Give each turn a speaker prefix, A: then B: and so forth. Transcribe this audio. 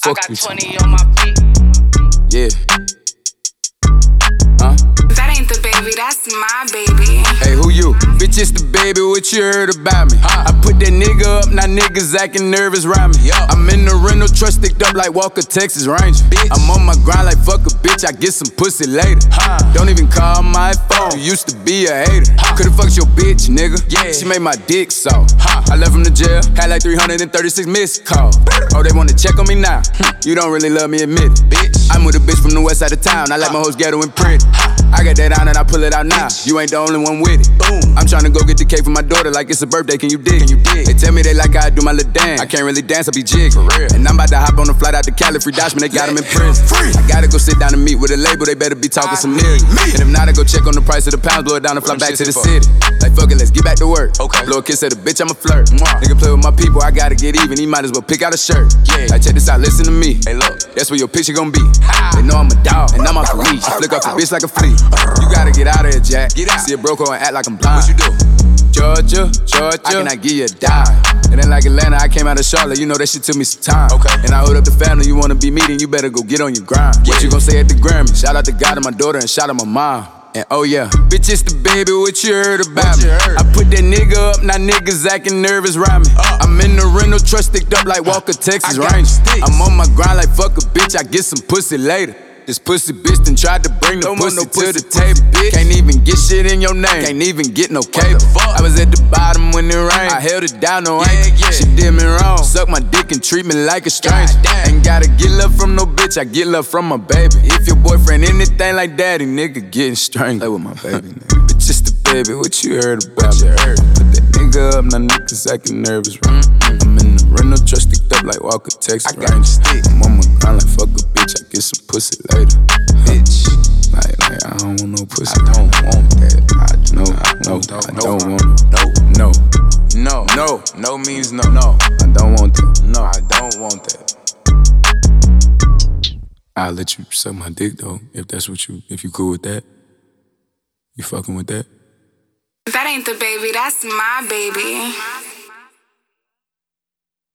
A: fuck you talking about? On my feet. Yeah.
B: That ain't the baby, that's my baby.
A: Hey, who you? Bitch, it's the baby, what you heard about me? I put that nigga up, now niggas acting nervous around me. I'm in the rental truck sticked up like Walker, Texas Ranger. I'm on my grind like fuck a bitch, I get some pussy later. Don't even call my phone, you used to be a hater. Could've fucked your bitch, nigga. She made my dick soft. I left from the jail, had like 336 missed calls. Oh, they wanna check on me now? You don't really love me, admit it, bitch. I'm with a bitch from the west side of town, I like my hoes ghetto and pretty. I got that on and I pull it out now. You ain't the only one with it. Boom. I'm tryna go get the cake for my daughter like it's a birthday. Can you dig? They tell me they like how I do my little dance. I can't really dance, I be jig. For real. And I'm about to hop on the flight out to Cali. Free Dashman, they got him in prison. I gotta go sit down and meet with a label. They better be talking some millions. And if not, I go check on the price of the pounds, blow it down and fly back to the city. Like fuck it, let's get back to work. Blow a kiss at a bitch, I'm a flirt. Nigga play with my people, I gotta get even. He might as well pick out a shirt. Like check this out, listen to me. Hey look, that's where your picture gon' be. They know I'm a dog and I'm off the leash. I flick off a bitch like a flea. You gotta get out of here, Jack. Get out. See a broke and act like I'm blind. What you do? Georgia, I cannot give you a dime. And then like Atlanta, I came out of Charlotte. You know that shit took me some time. And I hold up the family, you wanna be me, then you better go get on your grind. What you gon' say at the Grammy? Shout out to God and my daughter and shout out my mom. And oh yeah, bitch, it's the baby, what you heard about me? I put that nigga up, now niggas acting nervous around me. I'm in the rental truck sticked up like Walker, Texas Ranger. I'm on my grind like fuck a bitch, I get some pussy later. This pussy bitch done tried to bring the pussy to the table, bitch. Can't even get shit in your name, can't even get no cable. I was at the bottom when it rained, I held it down, no anchor. She did me wrong, suck my dick and treat me like a stranger. Ain't gotta get love from no bitch, I get love from my baby. If your boyfriend anything like daddy, nigga getting strangled. Play with my baby, nigga. Bitch, just the baby, what you heard about me? Put that nigga up, now niggas acting nervous. I'm in the rental truck sticked up like Walker, Texas Ranger. I'm on my grind like fuck a bitch, I get some pussy later. Bitch, like I don't want no pussy. I don't want that. I don't want it. No means no. No, I don't want that. No, I don't want that. I'll let you suck my dick though, if you cool with that. You fucking with that?
B: That ain't the baby, that's my baby.